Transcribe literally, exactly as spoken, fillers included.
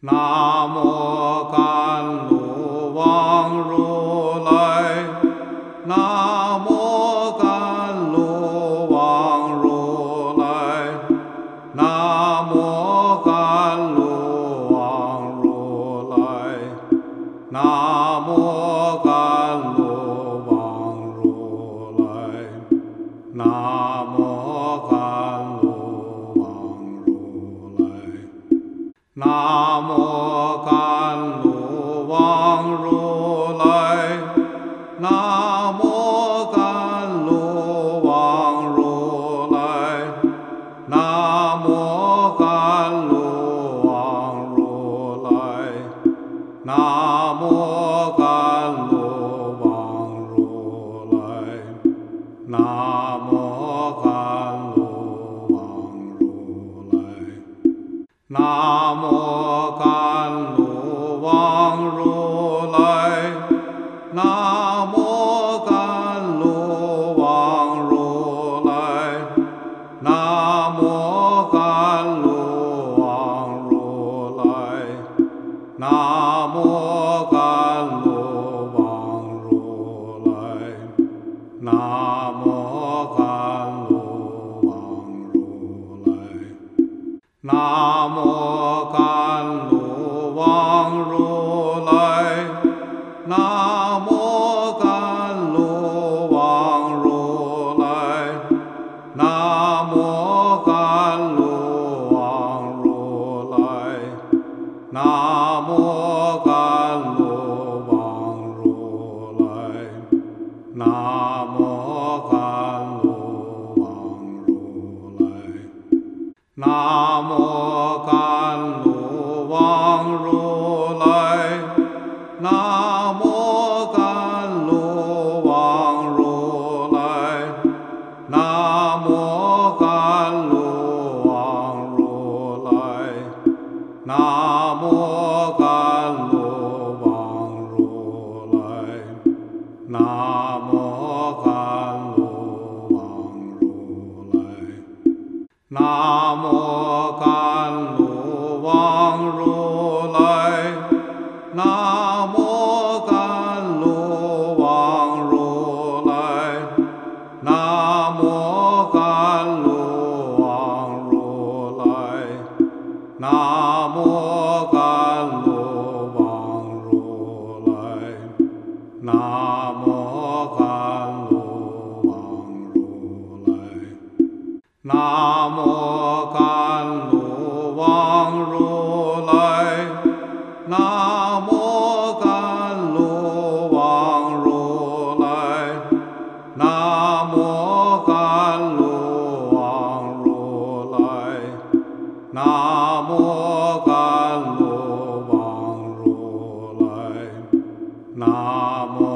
南无甘露王如来，南无甘露王如来，南无甘露王如来，南无甘露王如来，南无甘露王如来。南无甘露王如来，南无甘露王如来，南无甘露王如来，南无甘露王如来，南无甘露王如来。南无甘露王如来，南无甘露王如来，南无甘露王如来，南无甘露王如来，南无甘露王如来。南无甘露王如来，南无甘露王如来，南无甘露王如来，南无甘露王如来，南无甘露王如来。南无甘露王如来，南无甘露王如来，南无甘露王如来，南无甘露王如来，南无甘露王如来。南无甘露王如来，南无甘露王如来，南无甘露王如来，南无甘露王如来，南无甘露王如来。南无甘露王如来，南无甘露王如来，南无甘露王如来，南无甘露王如来，南无